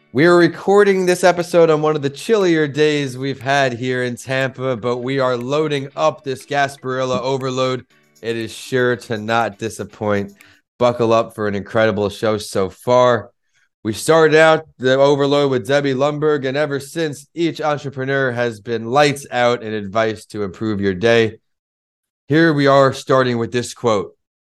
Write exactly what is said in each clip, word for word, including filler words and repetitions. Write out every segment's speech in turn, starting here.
We are recording this episode on one of the chillier days we've had here in Tampa, but we are loading up this Gasparilla Overload. It is sure to not disappoint. Buckle up for an incredible show so far. We started out the Overload with Debbie Lundberg, and ever since, each entrepreneur has been lights out and advice to improve your day. Here we are starting with this quote.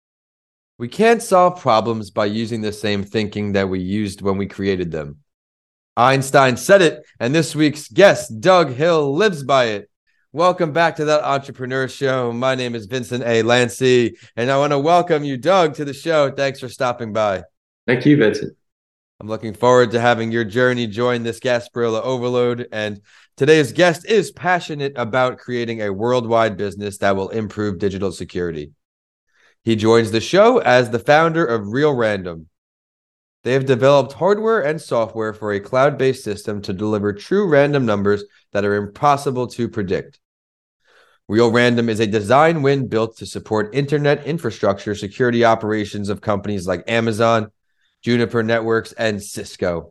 We can't solve problems by using the same thinking that we used when we created them. Einstein said it, and this week's guest, Doug Hill, lives by it. Welcome back to That Entrepreneur Show. My name is Vincent A. Lancey, and I want to welcome you, Doug, to the show. Thanks for stopping by. Thank you, Vincent. I'm looking forward to having your journey join this Gasparilla Overload, and today's guest is passionate about creating a worldwide business that will improve digital security. He joins the show as the founder of Real Random. They have developed hardware and software for a cloud-based system to deliver true random numbers that are impossible to predict. Real Random is a design win built to support internet infrastructure security operations of companies like Amazon, Juniper Networks, and Cisco.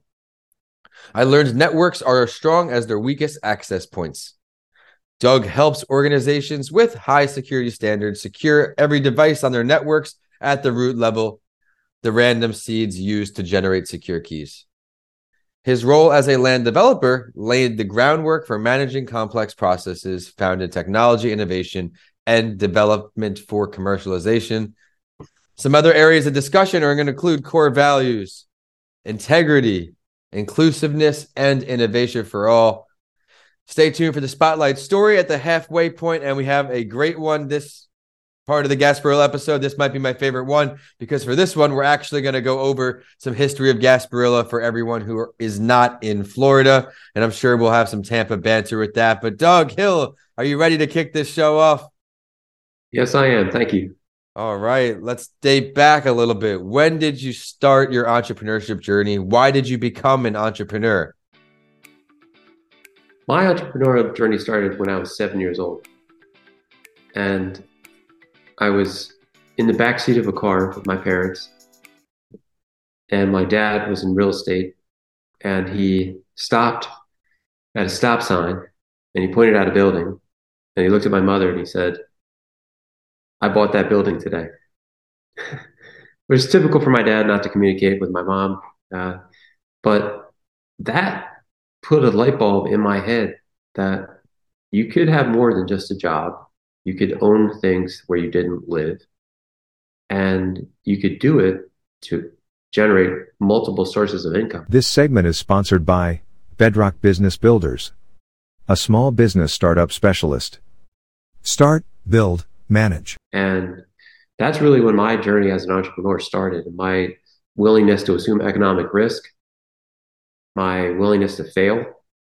I learned networks are as strong as their weakest access points. Doug helps organizations with high security standards secure every device on their networks at the root level, the random seeds used to generate secure keys. His role as a land developer laid the groundwork for managing complex processes found in technology innovation and development for commercialization. Some other areas of discussion are going to include core values, integrity, inclusiveness, and innovation for all. Stay tuned for the spotlight story at the halfway point, and we have a great one this part of the Gasparilla episode. This might be my favorite one because for this one, we're actually going to go over some history of Gasparilla for everyone who is not in Florida. And I'm sure we'll have some Tampa banter with that. But Doug Hill, are you ready to kick this show off? Yes, I am. Thank you. All right. Let's date back a little bit. When did you start your entrepreneurship journey? Why did you become an entrepreneur? My entrepreneurial journey started when I was seven years old. And I was in the backseat of a car with my parents, and my dad was in real estate, and he stopped at a stop sign, and he pointed out a building, and he looked at my mother, and he said, "I bought that building today." Which is typical for my dad not to communicate with my mom, uh, but that put a light bulb in my head that you could have more than just a job. You could own things where you didn't live, and you could do it to generate multiple sources of income. This segment is sponsored by Bedrock Business Builders, a small business startup specialist. Start, build, manage. And that's really when my journey as an entrepreneur started. My willingness to assume economic risk, my willingness to fail,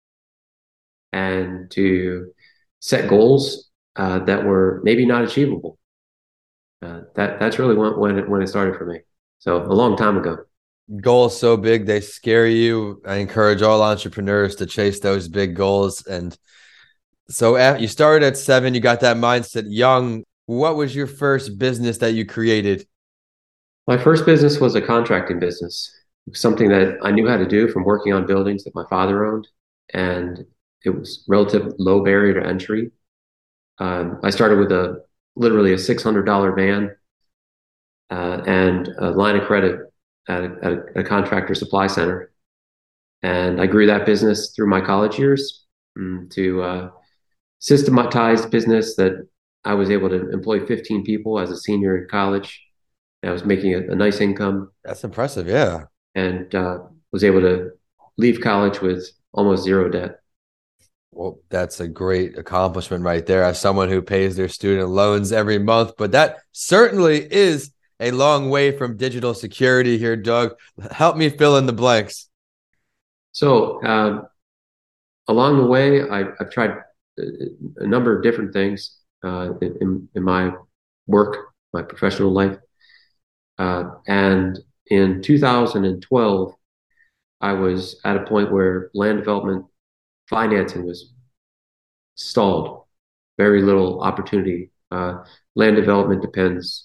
and to set goals Uh, that were maybe not achievable. Uh, that that's really when when it, when it started for me. So a long time ago. Goals so big they scare you. I encourage all entrepreneurs to chase those big goals. And so you started at seven. You got that mindset young. What was your first business that you created? My first business was a contracting business. It was something that I knew how to do from working on buildings that my father owned, and it was relatively low barrier to entry. Um, I started with a literally a six hundred dollars van uh, and a line of credit at a, at a contractor supply center. And I grew that business through my college years um, to uh, systematized business that I was able to employ fifteen people as a senior in college. I was making a, a nice income. That's impressive, yeah. And uh, was able to leave college with almost zero debt. Well, that's a great accomplishment right there as someone who pays their student loans every month. But that certainly is a long way from digital security here, Doug. Help me fill in the blanks. So uh, along the way, I, I've tried a number of different things uh, in, in my work, my professional life. Uh, and in two thousand twelve, I was at a point where land development financing was stalled. Very little opportunity. Uh, land development depends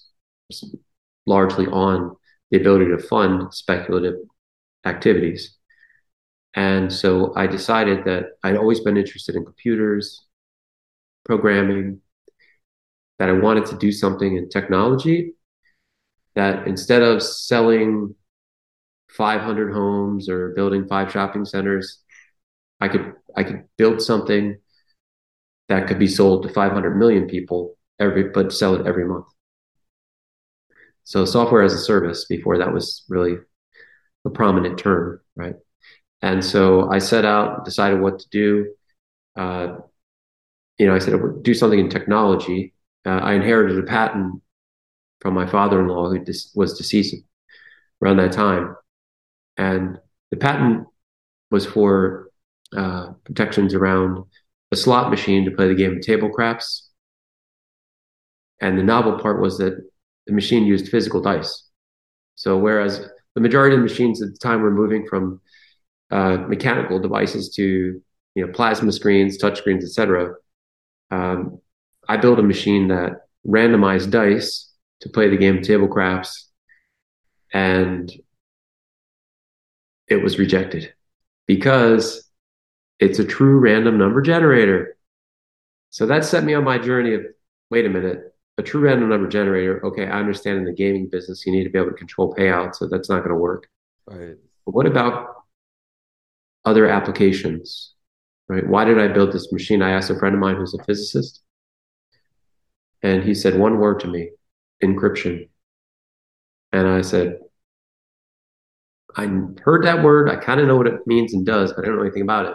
largely on the ability to fund speculative activities. And so I decided that I'd always been interested in computers, programming, that I wanted to do something in technology, that instead of selling five hundred homes or building five shopping centers, I could I could build something that could be sold to five hundred million people every, but sell it every month. So software as a service, before that was really a prominent term, right? And so I set out, decided what to do. Uh, you know, I said I would do something in technology. Uh, I inherited a patent from my father-in-law, who dis- was deceased around that time, and the patent was for uh, protections around a slot machine to play the game of table craps. And the novel part was that the machine used physical dice. So whereas the majority of the machines at the time were moving from uh, mechanical devices to, you know, plasma screens, touch screens, et cetera, um, I built a machine that randomized dice to play the game of table craps, and it was rejected because it's a true random number generator. So that set me on my journey of, wait a minute, a true random number generator. Okay, I understand in the gaming business, you need to be able to control payouts, so that's not going to work. Right. But what about other applications, right? Why did I build this machine? I asked a friend of mine who's a physicist, and he said one word to me: encryption. And I said, I heard that word. I kind of know what it means and does, but I don't know anything about it.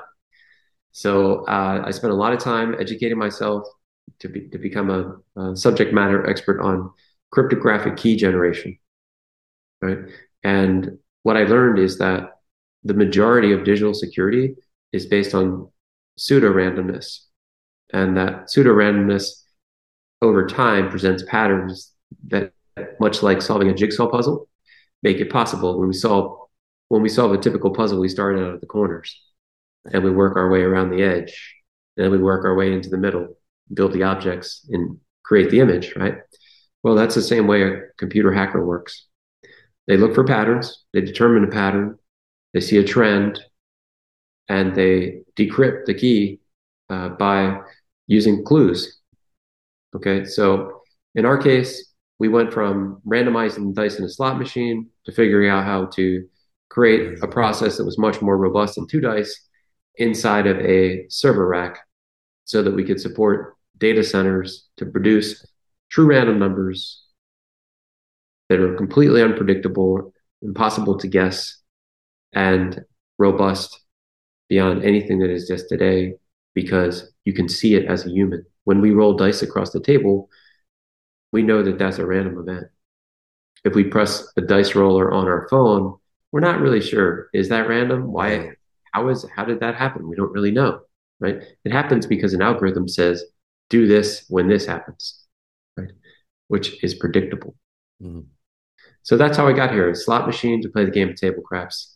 So uh, I spent a lot of time educating myself to be, to become a, a subject matter expert on cryptographic key generation, right? And what I learned is that the majority of digital security is based on pseudo randomness, and that pseudo randomness over time presents patterns that, much like solving a jigsaw puzzle, make it possible. When we solve when we solve a typical puzzle, we start out at the corners, and we work our way around the edge, and then we work our way into the middle, build the objects, and create the image, right? Well, that's the same way a computer hacker works. They look for patterns, they determine a pattern, they see a trend, and they decrypt the key uh, by using clues. Okay, so in our case, we went from randomizing dice in a slot machine to figuring out how to create a process that was much more robust than two dice inside of a server rack, so that we could support data centers to produce true random numbers that are completely unpredictable, impossible to guess, and robust beyond anything that exists today, because you can see it as a human. When we roll dice across the table, we know that that's a random event. If we press a dice roller on our phone, we're not really sure, is that random? Why? How is? How did that happen? We don't really know, right? It happens because an algorithm says, do this when this happens, right? Which is predictable. Mm-hmm. So that's how I got here: a slot machine to play the game of table craps.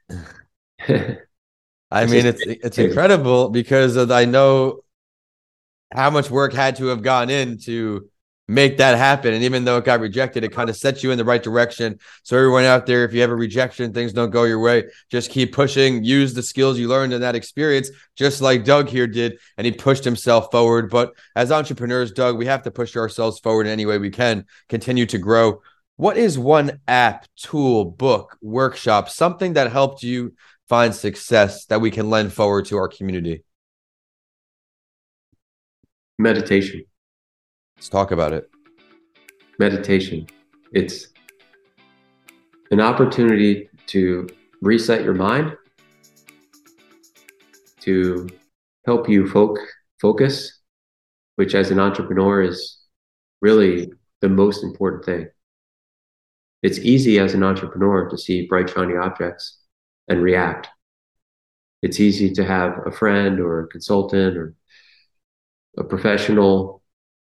I mean, it's it's incredible, because I know how much work had to have gone in to make that happen. And even though it got rejected, it kind of sets you in the right direction. So everyone out there, if you have a rejection, things don't go your way, just keep pushing, use the skills you learned in that experience, just like Doug here did. And he pushed himself forward. But as entrepreneurs, Doug, we have to push ourselves forward in any way we can, continue to grow. What is one app, tool, book, workshop, something that helped you find success that we can lend forward to our community? Meditation. Let's talk about it. Meditation. It's an opportunity to reset your mind, to help you folk, focus, which as an entrepreneur is really the most important thing. It's easy as an entrepreneur to see bright, shiny objects and react. It's easy to have a friend or a consultant or a professional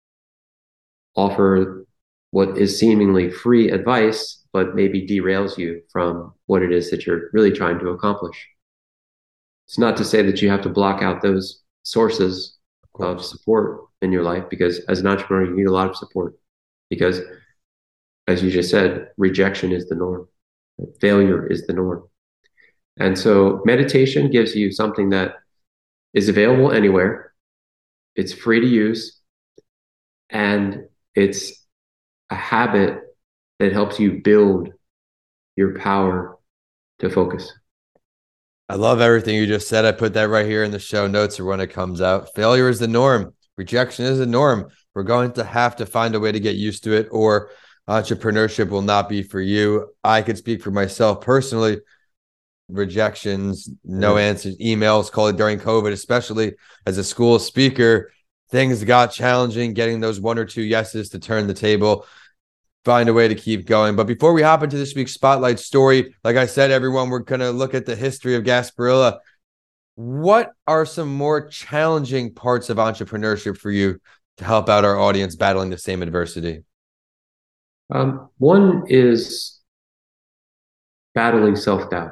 offer what is seemingly free advice, but maybe derails you from what it is that you're really trying to accomplish. It's not to say that you have to block out those sources of support in your life, because as an entrepreneur, you need a lot of support, because as you just said, rejection is the norm. Failure is the norm. And so meditation gives you something that is available anywhere. It's free to use, and it's a habit that helps you build your power to focus. I love everything you just said. I put that right here in the show notes or when it comes out. Failure is the norm. Rejection is the norm. We're going to have to find a way to get used to it, or entrepreneurship will not be for you. I could speak for myself personally. Rejections, no mm-hmm. answers, emails, call it during COVID, especially as a school speaker, things got challenging, getting those one or two yeses to turn the table, find a way to keep going. But before we hop into this week's spotlight story, like I said, everyone, we're going to look at the history of Gasparilla. What are some more challenging parts of entrepreneurship for you to help out our audience battling the same adversity? Um, one is battling self-doubt.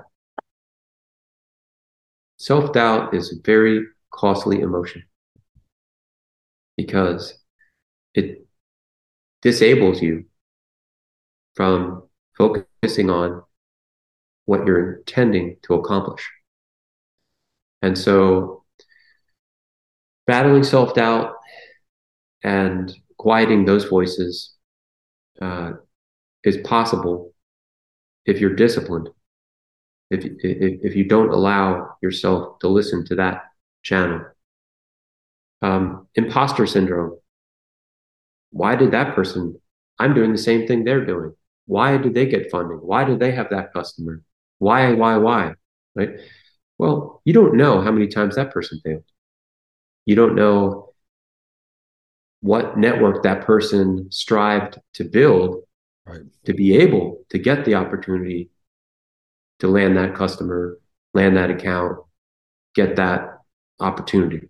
Self-doubt is a very costly emotion because it disables you from focusing on what you're intending to accomplish. And so battling self-doubt and quieting those voices uh, is possible if you're disciplined. If, if if you don't allow yourself to listen to that channel. Um, imposter syndrome. Why did that person, I'm doing the same thing they're doing. Why did they get funding? Why did they have that customer? Why, why, why, right? Well, you don't know how many times that person failed. You don't know what network that person strived to build right. to be able to get the opportunity to land that customer, land that account, get that opportunity.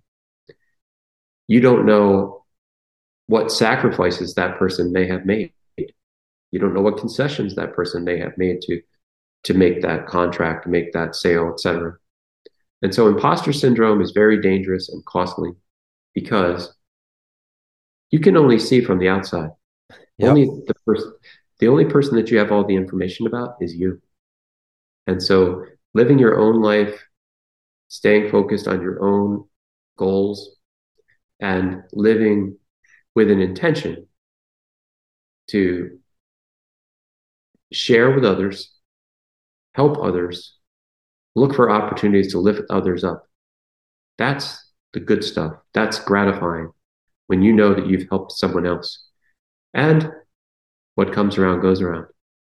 You don't know what sacrifices that person may have made. You don't know what concessions that person may have made to, to make that contract, make that sale, et cetera. And so imposter syndrome is very dangerous and costly because you can only see from the outside. Yep. Only the person, the only person that you have all the information about is you. And so living your own life, staying focused on your own goals, and living with an intention to share with others, help others, look for opportunities to lift others up. That's the good stuff. That's gratifying when you know that you've helped someone else. And what comes around goes around.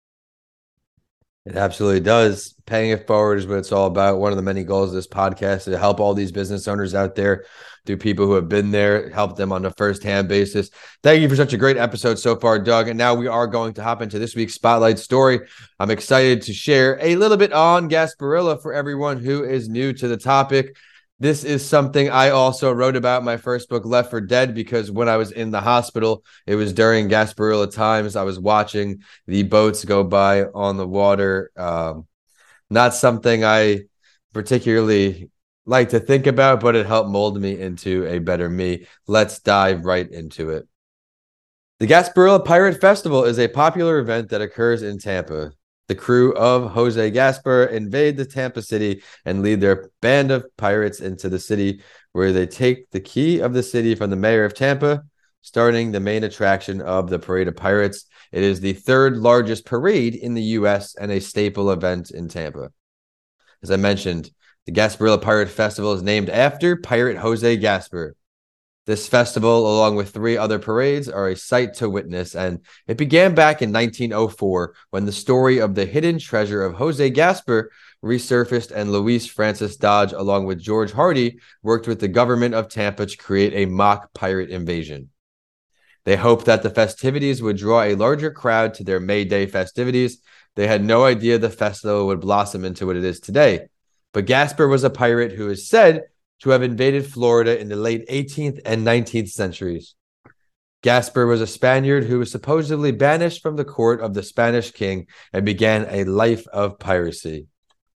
It absolutely does. Paying it forward is what it's all about. One of the many goals of this podcast is to help all these business owners out there, through people who have been there, help them on a first-hand basis. Thank you for such a great episode so far, Doug. And now we are going to hop into this week's Spotlight story. I'm excited to share a little bit on Gasparilla for everyone who is new to the topic. This is something I also wrote about in my first book, Left for Dead, because when I was in the hospital, it was during Gasparilla times. I was watching the boats go by on the water. Um, not something I particularly like to think about, but it helped mold me into a better me. Let's dive right into it. The Gasparilla Pirate Festival is a popular event that occurs in Tampa. The crew of Jose Gaspar invade the Tampa City and lead their band of pirates into the city, where they take the key of the city from the mayor of Tampa, starting the main attraction of the Parade of Pirates. It is the third largest parade in the U S and a staple event in Tampa. As I mentioned, the Gasparilla Pirate Festival is named after Pirate Jose Gaspar. This festival, along with three other parades, are a sight to witness, and it began back in nineteen oh four when the story of the hidden treasure of Jose Gaspar resurfaced, and Luis Francis Dodge, along with George Hardy, worked with the government of Tampa to create a mock pirate invasion. They hoped that the festivities would draw a larger crowd to their May Day festivities. They had no idea the festival would blossom into what it is today. But Gaspar was a pirate who is said to have invaded Florida in the late eighteenth and nineteenth centuries. Gaspar was a Spaniard who was supposedly banished from the court of the Spanish king and began a life of piracy.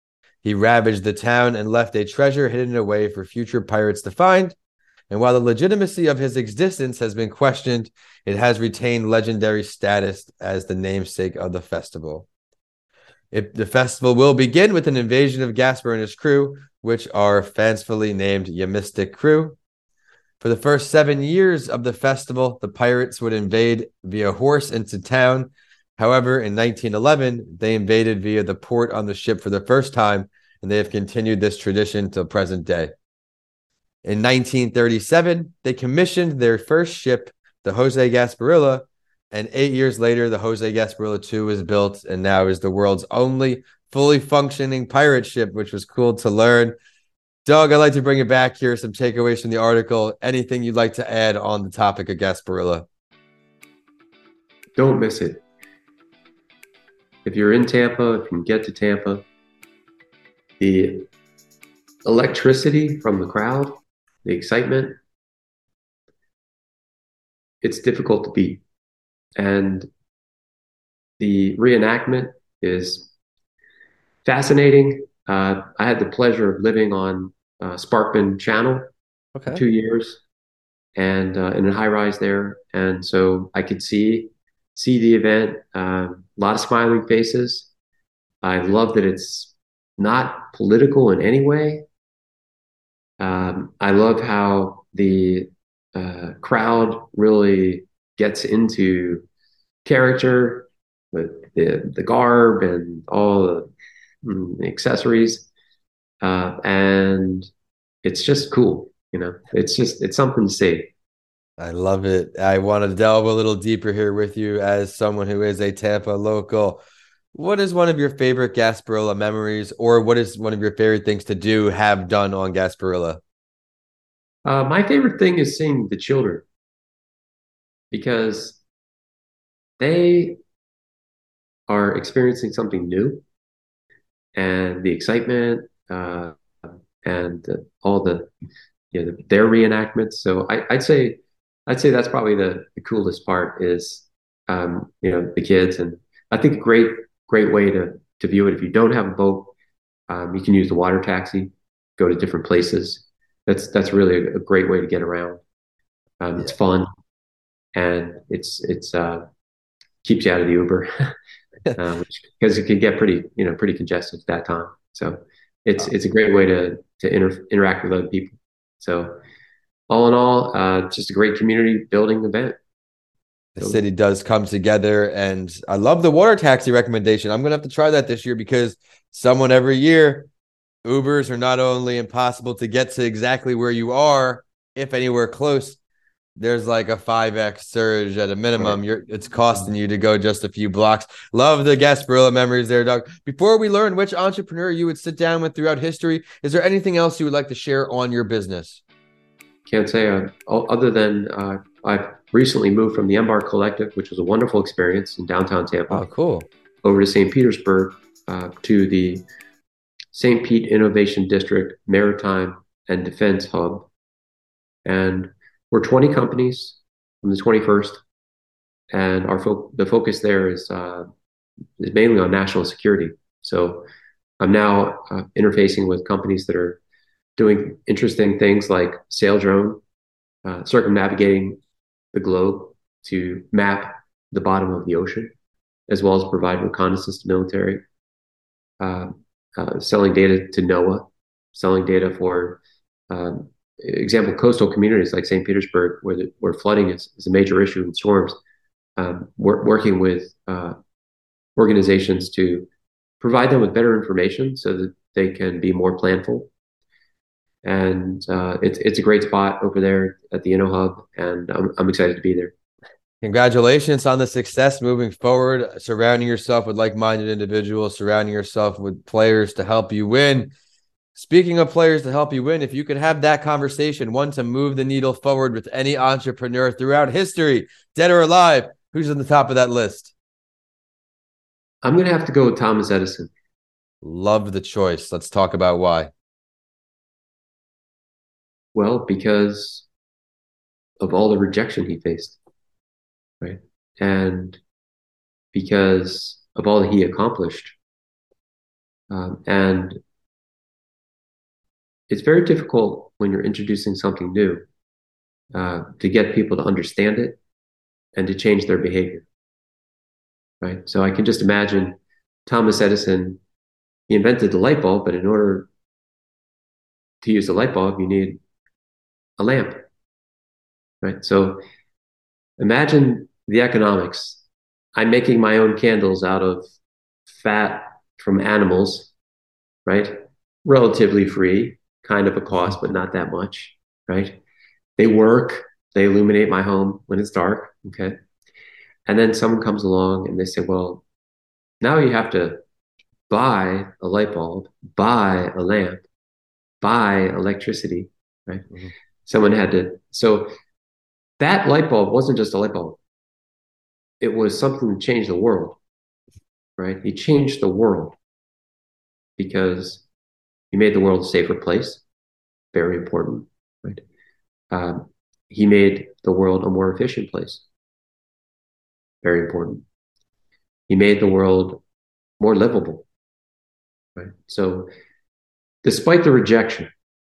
He ravaged the town and left a treasure hidden away for future pirates to find, and while the legitimacy of his existence has been questioned, it has retained legendary status as the namesake of the festival. It, the festival will begin with an invasion of Gasper and his crew, which are fancifully named Yamistic Crew. For the first seven years of the festival, the pirates would invade via horse into town. However, in nineteen eleven, they invaded via the port on the ship for the first time, and they have continued this tradition till present day. In nineteen thirty-seven, they commissioned their first ship, the Jose Gasparilla, and eight years later, the Jose Gasparilla two was built and now is the world's only fully functioning pirate ship, which was cool to learn. Doug, I'd like to bring it back here, some takeaways from the article. Anything you'd like to add on the topic of Gasparilla? Don't miss it. If you're in Tampa, if you can get to Tampa, the electricity from the crowd, the excitement, it's difficult to beat. And the reenactment is fascinating. Uh, I had the pleasure of living on uh, Sparkman Channel okay. for two years and uh, in a high rise there. And so I could see see the event, uh, a lot of smiling faces. I love that it's not political in any way. Um, I love how the uh, crowd really gets into character with the, the garb and all the, mm, the accessories. Uh, and it's just cool. You know, it's just, it's something to see. I love it. I want to delve a little deeper here with you as someone who is a Tampa local. What is one of your favorite Gasparilla memories, or what is one of your favorite things to do, have done on Gasparilla? Uh, my favorite thing is seeing the children, because they are experiencing something new, and the excitement uh, and uh, all the, you know, the, their reenactments. So I, I'd say I'd say that's probably the, the coolest part is um, you know, the kids. And I think a great great way to to view it, if you don't have a boat, um, you can use the water taxi, go to different places. That's that's really a, a great way to get around. Um, yeah. It's fun, and it's it's uh, keeps you out of the Uber um, because it can get pretty you know pretty congested at that time. So it's it's a great way to to inter- interact with other people. So all in all, uh, just a great community building event. The city does come together, and I love the water taxi recommendation. I'm gonna have to try that this year, because someone every year, Ubers are not only impossible to get to exactly where you are, if anywhere close, there's like a five X surge at a minimum. You're, it's costing you to go just a few blocks. Love the Gasparilla memories there, Doug. Before we learn which entrepreneur you would sit down with throughout history, is there anything else you would like to share on your business? Can't say uh, other than uh, I've recently moved from the Embark Collective, which was a wonderful experience in downtown Tampa. Oh, cool. Over to Saint Petersburg, uh, to the Saint Pete Innovation District Maritime and Defense Hub. And we're twenty companies from the twenty-first. And our fo- the focus there is, uh, is mainly on national security. So I'm now uh, interfacing with companies that are doing interesting things like sail drone, uh, circumnavigating the globe to map the bottom of the ocean, as well as provide reconnaissance to military, uh, uh, selling data to NOAA, selling data for, um, example, coastal communities like Saint Petersburg, where, the, where flooding is, is a major issue in storms, um, we're working with uh, organizations to provide them with better information so that they can be more planful. And uh, it's it's a great spot over there at the InnoHub, and I'm I'm excited to be there. Congratulations on the success moving forward, surrounding yourself with like-minded individuals, surrounding yourself with players to help you win. Speaking of players to help you win, if you could have that conversation, one to move the needle forward with any entrepreneur throughout history, dead or alive, who's on the top of that list? I'm going to have to go with Thomas Edison. Love the choice. Let's talk about why. Well, because of all the rejection he faced, right? And because of all that he accomplished. Um, and it's very difficult when you're introducing something new uh, to get people to understand it and to change their behavior, right? So I can just imagine Thomas Edison, he invented the light bulb, but in order to use the light bulb, you need a lamp, right? So imagine the economics. I'm making my own candles out of fat from animals, right? Relatively free, kind of a cost, but not that much, right? They work, they illuminate my home when it's dark, okay? And then someone comes along and they say, well, now you have to buy a light bulb, buy a lamp, buy electricity, right? Mm-hmm. Someone had to, so that light bulb wasn't just a light bulb. It was something that changed the world, right? He changed the world because he made the world a safer place. Very important, right? Um, he made the world a more efficient place. Very important. He made the world more livable, right? So despite the rejection,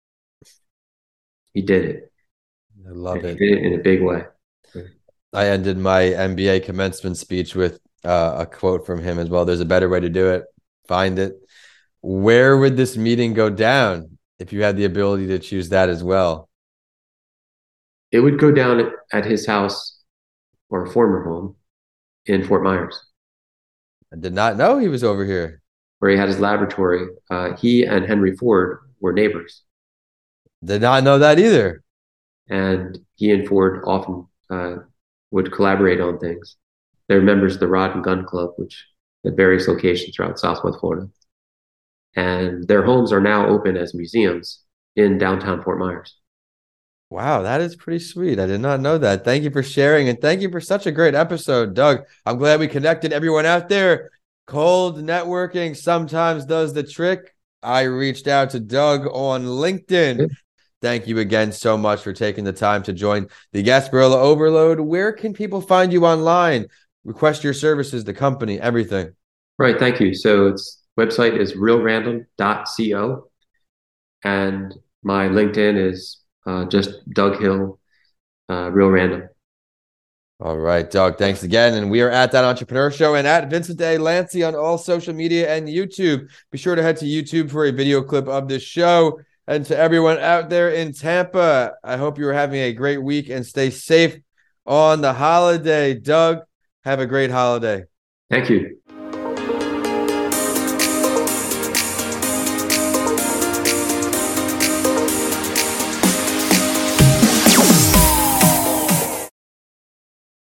he did it. I love it. He did it in a big way. I ended my M B A commencement speech with uh, a quote from him as well. There's a better way to do it. Find it. Where would this meeting go down if you had the ability to choose that as well? It would go down at, at his house or former home in Fort Myers. I did not know he was over here. Where he had his laboratory. Uh, he and Henry Ford were neighbors. Did not know that either. And he and Ford often uh, would collaborate on things. They're members of the Rod and Gun Club, which at various locations throughout Southwest Florida. And their homes are now open as museums in downtown Fort Myers. Wow, that is pretty sweet. I did not know that. Thank you for sharing, and thank you for such a great episode, Doug. I'm glad we connected. Everyone out there, cold networking sometimes does the trick. I reached out to Doug on LinkedIn. Yeah. Thank you again so much for taking the time to join the Gasparilla Overload. Where can people find you online? Request your services, the company, everything. Right, thank you. So its website is real random dot co, and my LinkedIn is uh, just Doug Hill, uh, Real Random. All right, Doug, thanks again. And we are at That Entrepreneur Show and at Vincent A. Lancy on all social media and YouTube. Be sure to head to YouTube for a video clip of this show. And to everyone out there in Tampa, I hope you're having a great week and stay safe on the holiday. Doug, have a great holiday. Thank you.